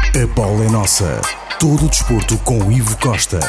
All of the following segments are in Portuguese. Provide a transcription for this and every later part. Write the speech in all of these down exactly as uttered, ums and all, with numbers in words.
A bola é nossa. Todo o desporto com Ivo Costa.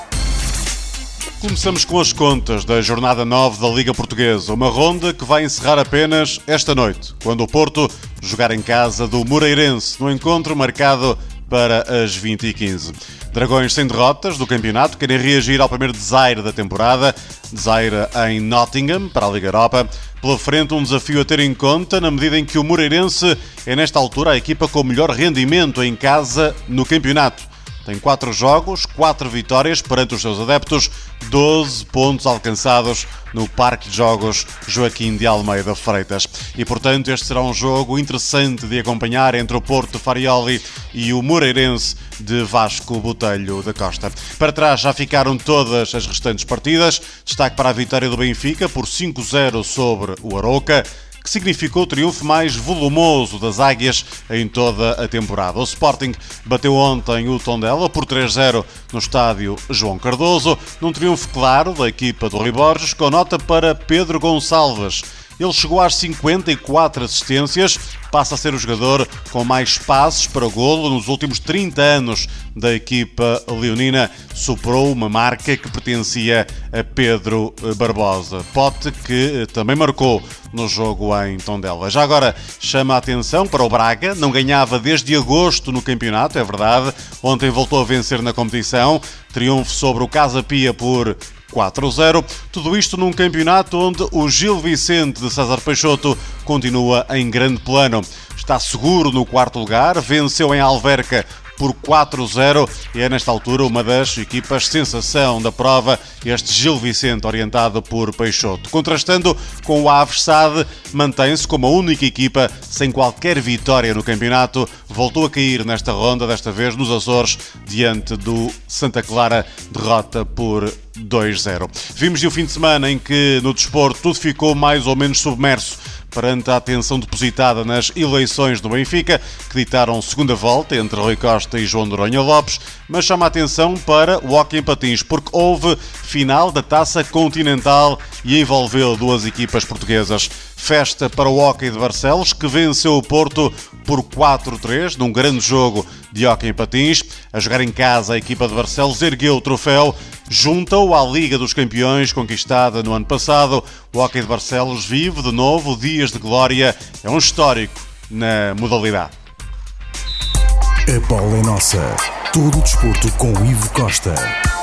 Começamos com as contas da jornada nove da Liga Portuguesa. Uma ronda que vai encerrar apenas esta noite, quando o Porto jogar em casa do Moreirense, no encontro marcado para as vinte e quinze. Dragões sem derrotas do campeonato querem reagir ao primeiro desaire da temporada. Desaire em Nottingham para a Liga Europa. Pela frente um desafio a ter em conta na medida em que o Moreirense é nesta altura a equipa com o melhor rendimento em casa no campeonato. Tem quatro jogos, quatro vitórias perante os seus adeptos, doze pontos alcançados no Parque de Jogos Joaquim de Almeida Freitas. E, portanto, este será um jogo interessante de acompanhar entre o Porto Farioli e o Moreirense de Vasco Botelho da Costa. Para trás já ficaram todas as restantes partidas. Destaque para a vitória do Benfica por cinco a zero sobre o Arouca, que significou o triunfo mais volumoso das Águias em toda a temporada. O Sporting bateu ontem o Tondela por três a zero no estádio João Cardoso, num triunfo claro da equipa do Rui Borges, com nota para Pedro Gonçalves. Ele chegou às cinquenta e quatro assistências, passa a ser o jogador com mais passes para golo nos últimos trinta anos da equipa leonina. Superou uma marca que pertencia a Pedro Barbosa. Pote que também marcou no jogo em Tondela. Já agora chama a atenção para o Braga, não ganhava desde agosto no campeonato, é verdade. Ontem voltou a vencer na competição, triunfo sobre o Casa Pia por quatro a zero. Tudo isto num campeonato onde o Gil Vicente de César Peixoto continua em grande plano. Está seguro no quarto lugar, venceu em Alverca por quatro a zero e é nesta altura uma das equipas sensação da prova, este Gil Vicente orientado por Peixoto. Contrastando com o Aves Sade, mantém-se como a única equipa sem qualquer vitória no campeonato. Voltou a cair nesta ronda, desta vez nos Açores, diante do Santa Clara, derrota por dois a zero. Vimos de um fim de semana em que no desporto tudo ficou mais ou menos submerso perante a atenção depositada nas eleições do Benfica, que ditaram segunda volta entre Rui Costa e João Noronha Lopes, mas chama a atenção para o hóquei em patins, porque houve final da Taça Continental e envolveu duas equipas portuguesas. Festa para o hóquei de Barcelos, que venceu o Porto por quatro a três, num grande jogo de hóquei em patins. A jogar em casa, a equipa de Barcelos ergueu o troféu, junta-o à Liga dos Campeões, conquistada no ano passado. O hóquei de Barcelos vive de novo dias de glória, é um histórico na modalidade. A bola é nossa. Todo o desporto com Ivo Costa.